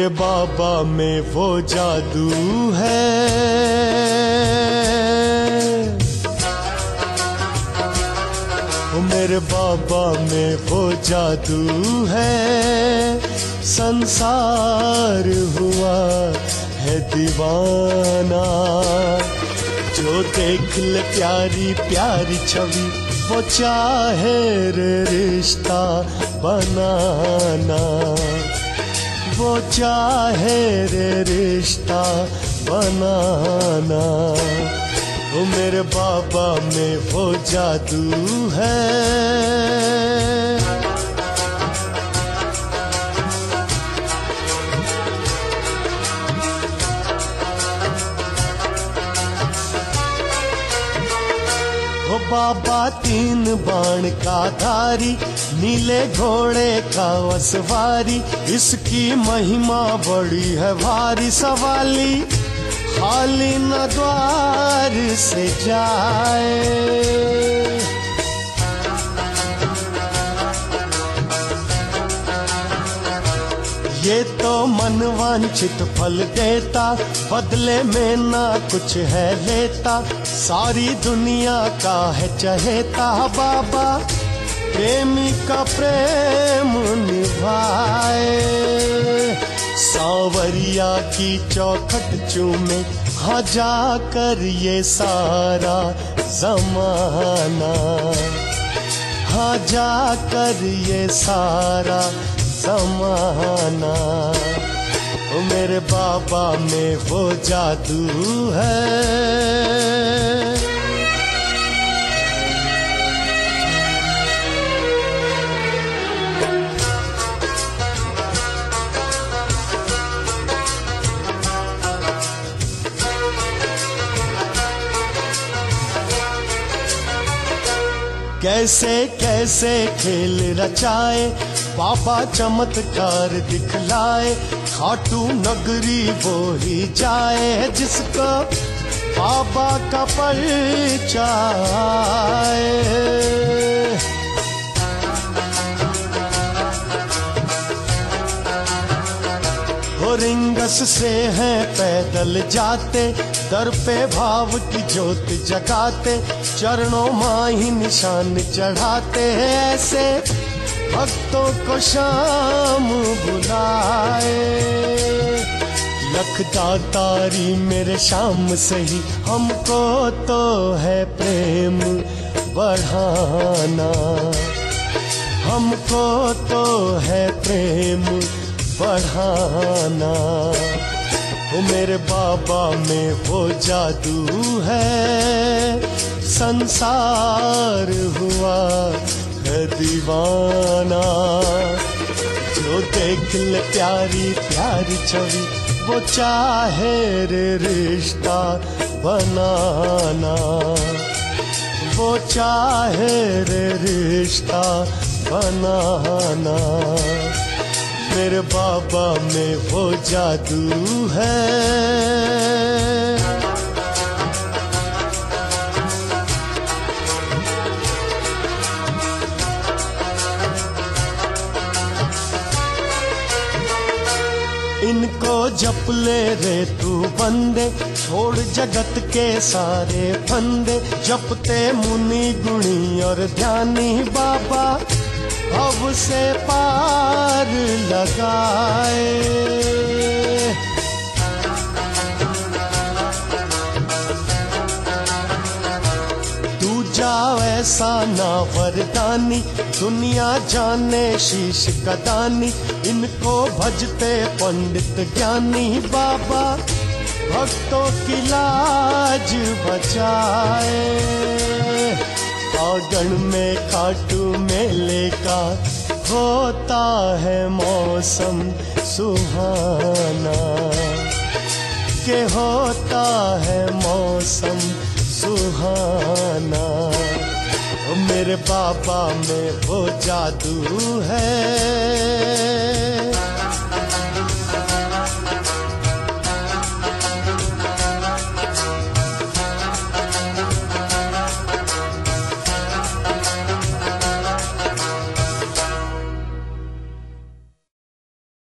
बाबा में वो जादू है, मेरे बाबा में वो जादू है। संसार हुआ है दीवाना, जो देख ले प्यारी प्यारी छवि, वो चाहे रे रिश्ता बनाना, वो चाहे रे रिश्ता बनाना। वो मेरे बाबा में वो जादू है। वो बाबा तीन बाण का धारी, नीले घोड़े का सवारी, इसकी महिमा बड़ी है भारी। सवाली खाली न द्वार से जाए, ये तो मन वांछित फल देता, बदले में ना कुछ है लेता। सारी दुनिया का है चहेता, बाबा प्रेमी का प्रेम निभाए। सांवरिया की चौखट चूमे, हाँ जाकर ये सारा जमाना, हाँ जाकर ये सारा जमाना। ओ मेरे बाबा में वो जादू है। कैसे कैसे खेल रचाए, बाबा चमत्कार दिखलाए। खाटू नगरी वो ही जाए, जिसका बाबा का परिचय। वो रिंगस से हैं पैदल जाते, दर पे भाव की ज्योत जगाते। चरणों मां ही निशान चढ़ाते हैं, ऐसे भक्तों को शाम बुलाए। लख दातारी मेरे शाम से ही, हमको तो है प्रेम बढ़ाना, हमको तो है प्रेम बढ़ाना। वो मेरे बाबा में वो जादू है। संसार हुआ है दीवाना, जो देख ले प्यारी प्यारी छवि, वो चाहे रे रिश्ता बनाना, वो चाहे रे रिश्ता बनाना। मेरे बाबा में वो जादू है। इनको जप ले रे तू बंदे, छोड़ जगत के सारे फंदे। जपते मुनि गुणी और ध्यानी, बाबा भव से पार लगाए। तू जाओ ऐसा ना वरदानी, दुनिया जाने शीश कदानी। इनको भजते पंडित ज्ञानी, बाबा भक्तों की लाज बचाए। आंगन में खाटू मेले का होता है मौसम सुहाना, के होता है मौसम सुहाना। मेरे बाबा में वो जादू है।